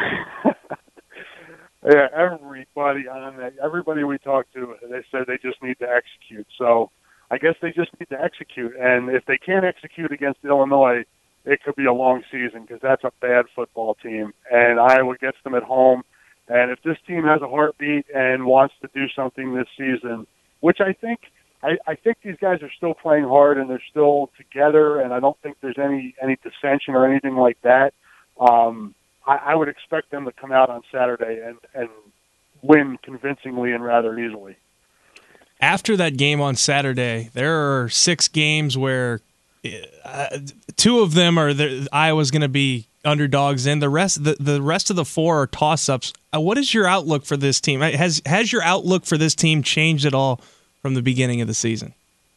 Yeah, everybody on that, everybody we talked to, they said they just need to execute. So I guess they just need to execute. And if they can't execute against Illinois, it could be a long season because that's a bad football team. And Iowa gets them at home. And if this team has a heartbeat and wants to do something this season, which I think I, I think these guys are still playing hard and they're still together, and I don't think there's any, any dissension or anything like that. Um, I, I would expect them to come out on Saturday and, and win convincingly and rather easily. After that game on Saturday, there are six games where uh, two of them are the, Iowa's going to be underdogs in. The rest, the, the rest of the four are toss-ups. Uh, what is your outlook for this team? Has has your outlook for this team changed at all from the beginning of the season?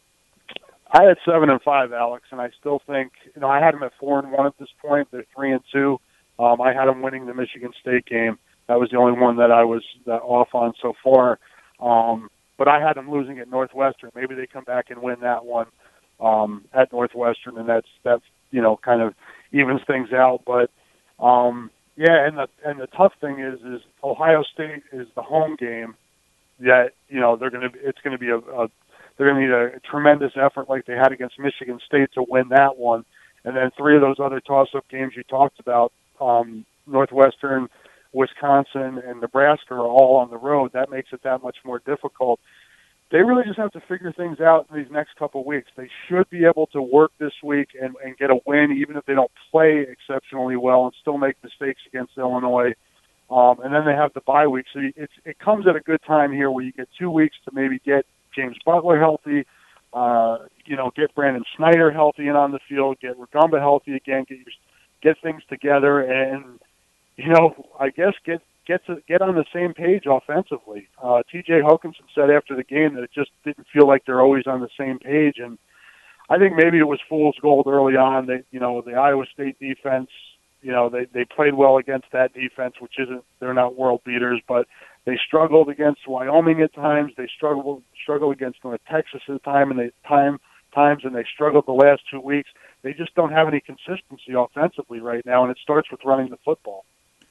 I had seven and five, Alex, and I still think, you know, I had them at four and one at this point. They're three and two. Um, I had them winning the Michigan State game. That was the only one that I was uh, off on so far. Um, but I had them losing at Northwestern. Maybe they come back and win that one um, at Northwestern, and that's that's you know kind of evens things out. But um, yeah, and the and the tough thing is is Ohio State is the home game. That you know they're going to it's going to be a, a they're going to need a, a tremendous effort like they had against Michigan State to win that one, and then three of those other toss-up games you talked about, um, Northwestern, Wisconsin, and Nebraska are all on the road. That makes it that much more difficult. They really just have to figure things out in these next couple of weeks. They should be able to work this week and, and get a win, even if they don't play exceptionally well, and still make mistakes against Illinois. Um, and then they have the bye week. So it's, it comes at a good time here where you get two weeks to maybe get James Butler healthy, uh, you know, get Brandon Snyder healthy and on the field, get Rugamba healthy again, get your, get things together, and, you know, I guess get get to get on the same page offensively. Uh, T J Hawkinson said after the game that it just didn't feel like they're always on the same page, and I think maybe it was fool's gold early on. They, you know, the Iowa State defense, you know, they, they played well against that defense, which isn't, they're not world beaters, but they struggled against Wyoming at times. They struggled struggled against North Texas at time and they time times, and they struggled the last two weeks. They just don't have any consistency offensively right now, and it starts with running the football.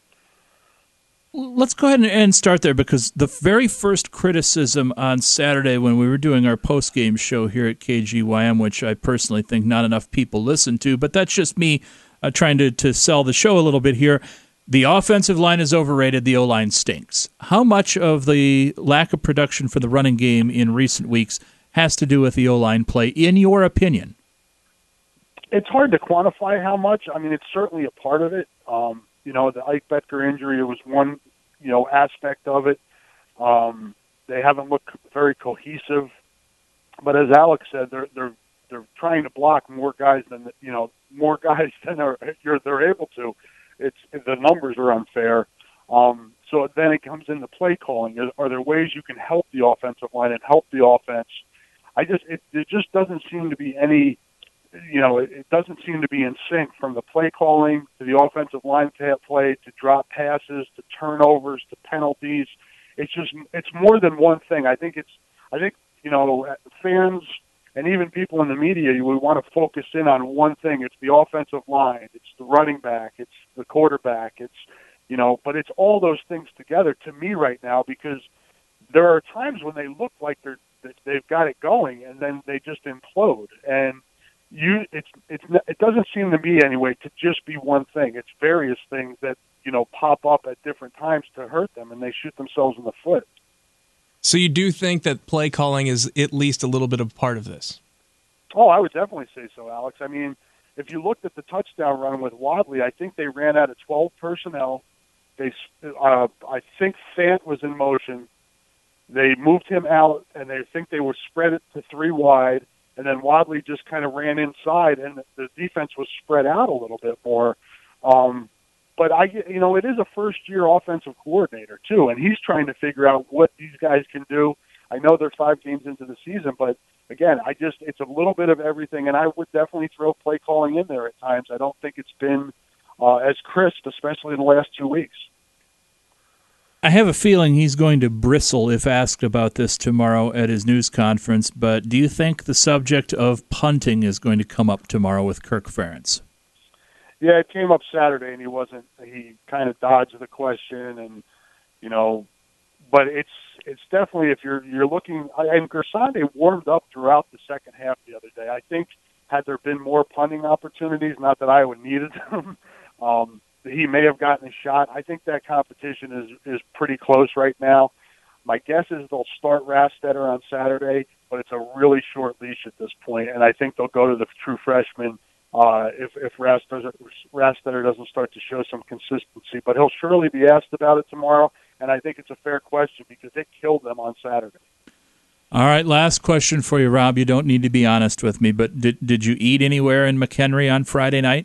Let's go ahead and start there, because the very first criticism on Saturday when we were doing our post-game show here at K G Y M, which I personally think not enough people listen to, but that's just me uh, trying to, to sell the show a little bit here. The offensive line is overrated. The O-line stinks. How much of the lack of production for the running game in recent weeks has to do with the O-line play, in your opinion? It's hard to quantify how much. I mean, it's certainly a part of it. Um, you know, the Ike Betker injury was one, you know, aspect of it. Um, they haven't looked very cohesive. But as Alex said, they're they're they're trying to block more guys than you know more guys than they're you're, they're able to. It's the numbers are unfair. Um, so then it comes into play calling. Are, are there ways you can help the offensive line and help the offense? I just it, it just doesn't seem to be any. You know, it, it doesn't seem to be in sync from the play calling to the offensive line play to drop passes to turnovers to penalties. It's just it's more than one thing. I think it's I think you know fans and even people in the media, we want to focus in on one thing. It's the offensive line. It's the running back. It's the quarterback. It's you know, but it's all those things together to me right now, because there are times when they look like they're they've got it going and then they just implode. And you it's it's it doesn't seem to me anyway to just be one thing. It's various things that, you know, pop up at different times to hurt them, and they shoot themselves in the foot. So you do think that play calling is at least a little bit of part of this? Oh, I would definitely say so, Alex. I mean, if you looked at the touchdown run with Wadley, I think they ran out of twelve personnel. They, uh, I think Fant was in motion. They moved him out, and they think they were spread it to three wide, and then Wadley just kind of ran inside, and the defense was spread out a little bit more. Um, but I, you know, it is a first-year offensive coordinator too, and he's trying to figure out what these guys can do. I know they're five games into the season, but again, I just it's a little bit of everything, and I would definitely throw play calling in there at times. I don't think it's been uh, as crisp, especially in the last two weeks. I have a feeling he's going to bristle if asked about this tomorrow at his news conference, but do you think the subject of punting is going to come up tomorrow with Kirk Ferentz? Yeah, it came up Saturday, and he wasn't. He kind of dodged the question, and you know, but it's it's definitely if you're you're looking. And Gersande warmed up throughout the second half the other day. I think had there been more punting opportunities, not that Iowa needed them, um, he may have gotten a shot. I think that competition is is pretty close right now. My guess is they'll start Rastetter on Saturday, but it's a really short leash at this point, and I think they'll go to the true freshman. Uh, if if Rastetter doesn't start to show some consistency, but he'll surely be asked about it tomorrow, and I think it's a fair question because it killed them on Saturday. All right, last question for you, Rob. You don't need to be honest with me, but did did you eat anywhere in McHenry on Friday night?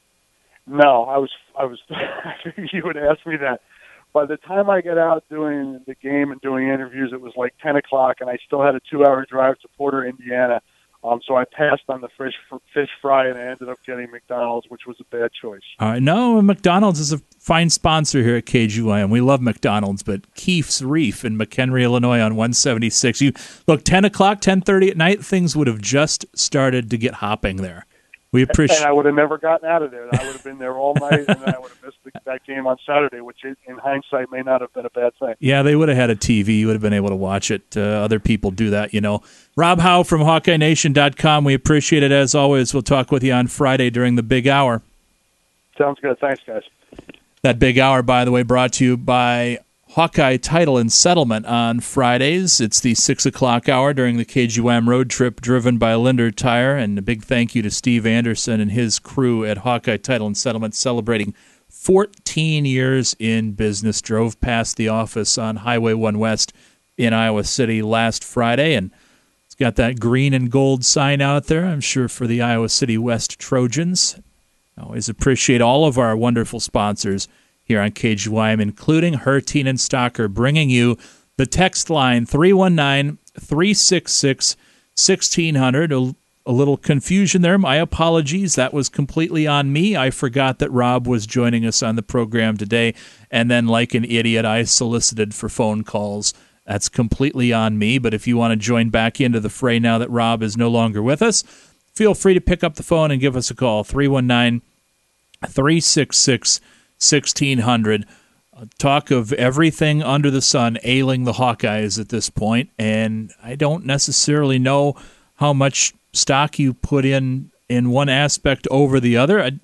No, I was I was. You would ask me that. By the time I got out doing the game and doing interviews, it was like ten o'clock, and I still had a two-hour drive to Porter, Indiana. Um, so I passed on the fish fish fry, and I ended up getting McDonald's, which was a bad choice. All right, no, McDonald's is a fine sponsor here at K G Y M. We love McDonald's, but Keefe's Reef in McHenry, Illinois on one seventy-six. You look, ten o'clock, ten thirty at night, things would have just started to get hopping there. We appreciate. And I would have never gotten out of there. I would have been there all night, and then I would have missed the, that game on Saturday, which in hindsight may not have been a bad thing. Yeah, they would have had a T V. You would have been able to watch it. Uh, other people do that, you know. Rob Howe from Hawkeye Nation dot com. We appreciate it as always. We'll talk with you on Friday during the Big Hour. Sounds good. Thanks, guys. That Big Hour, by the way, brought to you by Hawkeye Title and Settlement on Fridays. It's the six o'clock hour during the K G Y M road trip driven by Linder Tire. And a big thank you to Steve Anderson and his crew at Hawkeye Title and Settlement celebrating fourteen years in business. Drove past the office on Highway one West in Iowa City last Friday, and it's got that green and gold sign out there, I'm sure, for the Iowa City West Trojans. I always appreciate all of our wonderful sponsors here on K G Y M, including Herteen and Stocker, bringing you the text line three one nine, three six six, one six zero zero. A, a little confusion there. My apologies. That was completely on me. I forgot that Rob was joining us on the program today, and then like an idiot, I solicited for phone calls. That's completely on me, but if you want to join back into the fray now that Rob is no longer with us, feel free to pick up the phone and give us a call, three one nine, three six six, one six zero zero. Talk of everything under the sun ailing the Hawkeyes at this point, and I don't necessarily know how much stock you put in in one aspect over the other. I,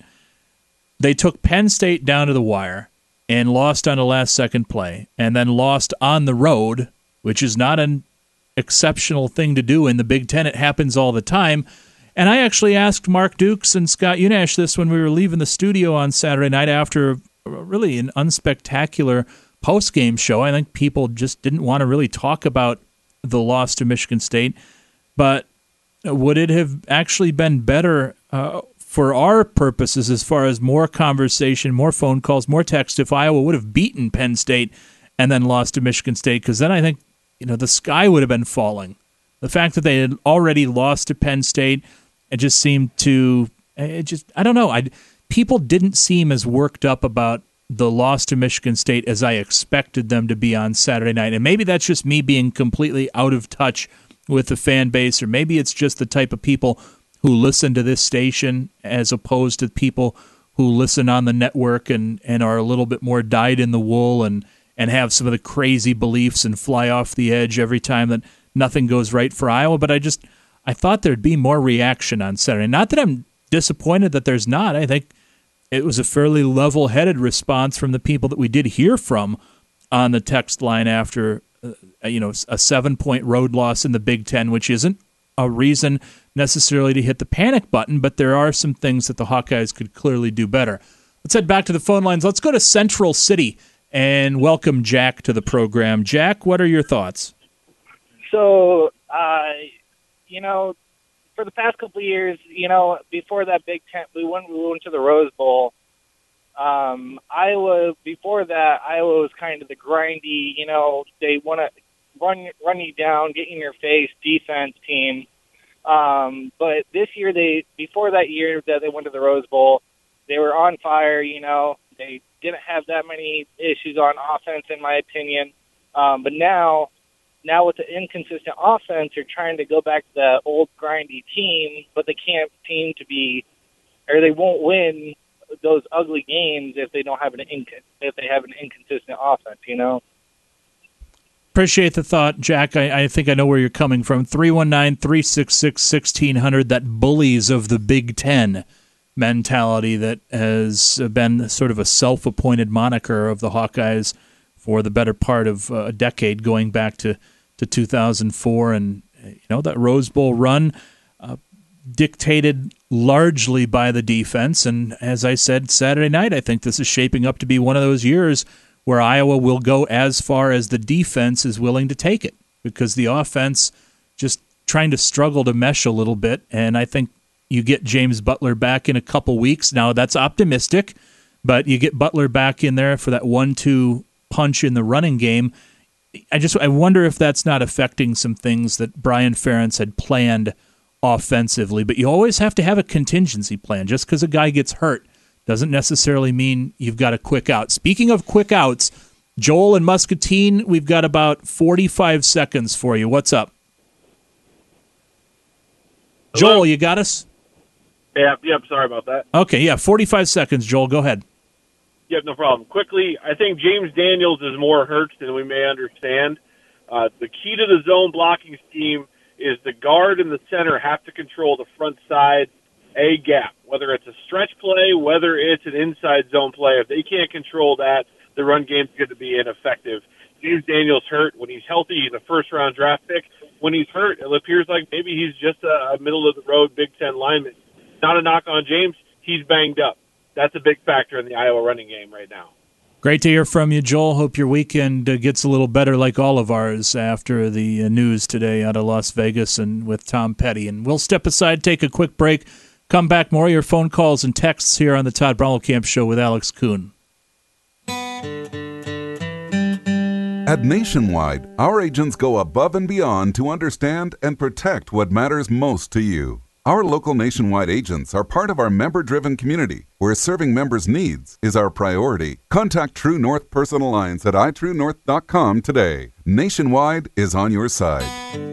they took Penn State down to the wire and lost on a last-second play, and then lost on the road, which is not an exceptional thing to do in the Big Ten. It happens all the time. And I actually asked Mark Dukes and Scott Unash this when we were leaving the studio on Saturday night after really an unspectacular post-game show. I think people just didn't want to really talk about the loss to Michigan State. But would it have actually been better uh, for our purposes as far as more conversation, more phone calls, more text if Iowa would have beaten Penn State and then lost to Michigan State? Because then I think, you know, the sky would have been falling. The fact that they had already lost to Penn State, it just seemed to, it just, I don't know. I people didn't seem as worked up about the loss to Michigan State as I expected them to be on Saturday night. And maybe that's just me being completely out of touch with the fan base, or maybe it's just the type of people who listen to this station as opposed to people who listen on the network and, and are a little bit more dyed in the wool and, and have some of the crazy beliefs and fly off the edge every time that nothing goes right for Iowa. But I just, I thought there'd be more reaction on Saturday. Not that I'm disappointed that there's not. I think it was a fairly level-headed response from the people that we did hear from on the text line after uh, you know, a seven-point road loss in the Big Ten, which isn't a reason necessarily to hit the panic button, but there are some things that the Hawkeyes could clearly do better. Let's head back to the phone lines. Let's go to Central City and welcome Jack to the program. Jack, what are your thoughts? So, uh, you know, for the past couple of years, you know, before that Big Ten, we went, we went to the Rose Bowl. Um, Iowa, before that, Iowa was kind of the grindy, you know, they want to run run you down, get in your face defense team. Um, but this year, they before that year that they went to the Rose Bowl, they were on fire, you know. They didn't have that many issues on offense, in my opinion. Um, but now, now with the inconsistent offense, they're trying to go back to the old grindy team, but they can't seem to be, or they won't win those ugly games if they don't have an inc- if they have an inconsistent offense, you know. Appreciate the thought, Jack. I, I think I know where you're coming from. three one nine, three six six, one six zero zero, that bullies of the Big Ten mentality that has been sort of a self-appointed moniker of the Hawkeyes for the better part of a decade, going back to, to two thousand four. And, you know, that Rose Bowl run uh, dictated largely by the defense. And as I said Saturday night, I think this is shaping up to be one of those years where Iowa will go as far as the defense is willing to take it, because the offense just trying to struggle to mesh a little bit. And I think you get James Butler back in a couple weeks. Now, that's optimistic, but you get Butler back in there for that one two punch in the running game. I just I wonder if that's not affecting some things that Brian Ferentz had planned offensively. But you always have to have a contingency plan. Just because a guy gets hurt doesn't necessarily mean you've got a quick out. Speaking of quick outs, Joel and Muscatine, we've got about forty-five seconds for you. What's up? Hello? Joel, you got us? Yep, yep, sorry about that. Okay, yeah, forty-five seconds, Joel. Go ahead. Yep, no problem. Quickly, I think James Daniels is more hurt than we may understand. Uh, the key to the zone blocking scheme is the guard and the center have to control the front side A gap, whether it's a stretch play, whether it's an inside zone play. If they can't control that, the run game's going to be ineffective. James Daniels hurt. When he's healthy, he's a first-round draft pick. When he's hurt, it appears like maybe he's just a middle-of-the-road Big Ten lineman. Not a knock on James. He's banged up. That's a big factor in the Iowa running game right now. Great to hear from you, Joel. Hope your weekend uh, gets a little better like all of ours after the uh, news today out of Las Vegas and with Tom Petty. And we'll step aside, take a quick break, come back more of your phone calls and texts here on the Todd Brommelkamp Show with Alex Kuhn. At Nationwide, our agents go above and beyond to understand and protect what matters most to you. Our local Nationwide agents are part of our member-driven community, where serving members' needs is our priority. Contact True North Personal Lines at i true north dot com today. Nationwide is on your side.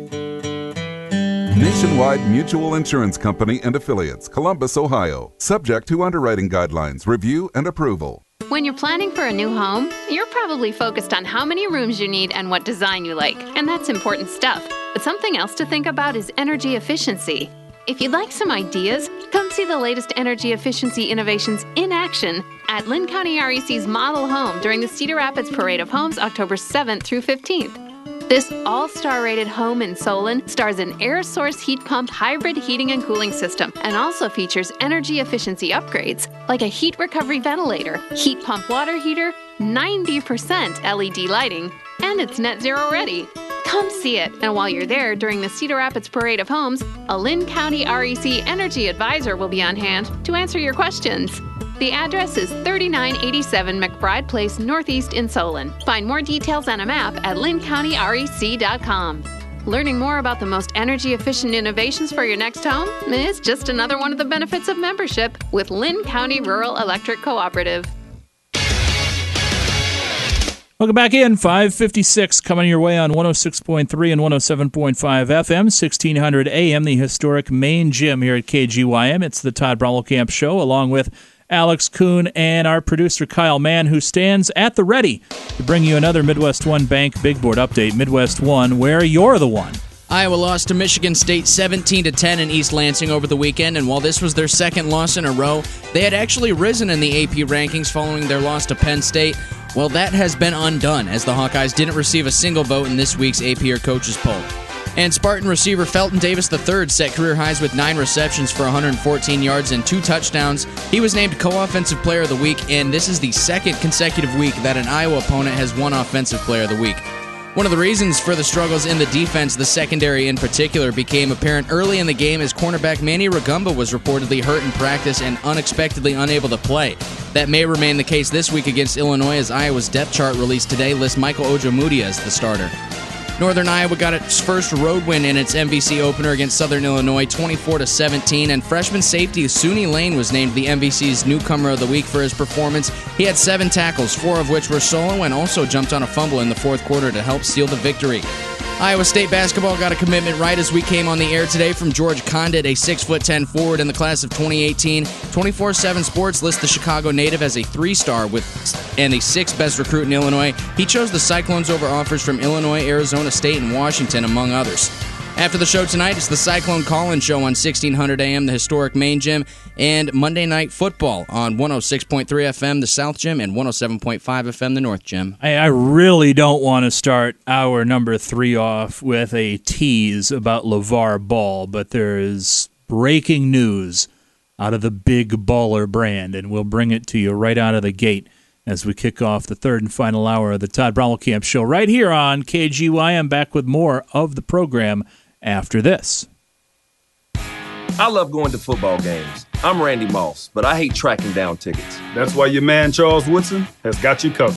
Nationwide Mutual Insurance Company and Affiliates, Columbus, Ohio. Subject to underwriting guidelines, review, and approval. When you're planning for a new home, you're probably focused on how many rooms you need and what design you like, and that's important stuff. But something else to think about is energy efficiency. If you'd like some ideas, come see the latest energy efficiency innovations in action at Lynn County R E C's Model Home during the Cedar Rapids Parade of Homes, October seventh through fifteenth. This all-star rated home in Solon stars an air source heat pump hybrid heating and cooling system and also features energy efficiency upgrades like a heat recovery ventilator, heat pump water heater, ninety percent L E D lighting, and it's net zero ready. Come see it, and while you're there during the Cedar Rapids Parade of Homes, a Lynn County R E C Energy Advisor will be on hand to answer your questions. The address is thirty-nine eighty-seven McBride Place, Northeast in Solon. Find more details on a map at lynn county r e c dot com. Learning more about the most energy-efficient innovations for your next home is just another one of the benefits of membership with Lynn County Rural Electric Cooperative. Welcome back in. five fifty-six coming your way on one oh six point three and one oh seven point five F M, sixteen hundred A M, the historic main gym here at K G Y M. It's the Todd Brommelkamp Show, along with Alex Kuhn and our producer Kyle Mann, who stands at the ready to bring you another Midwest One Bank Big Board update. Midwest One, where you're the one. Iowa lost to Michigan State seventeen to ten in East Lansing over the weekend, and while this was their second loss in a row, they had actually risen in the A P rankings following their loss to Penn State. Well, that has been undone, as the Hawkeyes didn't receive a single vote in this week's A P or Coaches poll. And Spartan receiver Felton Davis the third set career highs with nine receptions for one hundred fourteen yards and two touchdowns. He was named co-offensive player of the week, and this is the second consecutive week that an Iowa opponent has won offensive player of the week. One of the reasons for the struggles in the defense, the secondary in particular, became apparent early in the game as cornerback Manny Rugamba was reportedly hurt in practice and unexpectedly unable to play. That may remain the case this week against Illinois, as Iowa's depth chart released today lists Michael Ojemudia as the starter. Northern Iowa got its first road win in its M V C opener against Southern Illinois, twenty-four to seventeen, and freshman safety Suni Lane was named the M V C's newcomer of the week for his performance. He had seven tackles, four of which were solo, and also jumped on a fumble in the fourth quarter to help seal the victory. Iowa State basketball got a commitment right as we came on the air today from George Condit, a six foot ten forward in the class of twenty eighteen. twenty-four seven Sports lists the Chicago native as a three-star with and the sixth best recruit in Illinois. He chose the Cyclones over offers from Illinois, Arizona State, and Washington, among others. After the show tonight, it's the Cyclone Call-In Show on sixteen hundred A M, the historic main gym, and Monday Night Football on one oh six point three F M, the South Gym, and one oh seven point five F M, the North Gym. I, I really don't want to start our number three off with a tease about LeVar Ball, but there is breaking news out of the Big Baller brand, and we'll bring it to you right out of the gate as we kick off the third and final hour of the Todd Brommelkamp Show right here on K G Y. I'm back with more of the program after this. I love going to football games. I'm Randy Moss, but I hate tracking down tickets. That's why your man Charles Woodson has got you covered.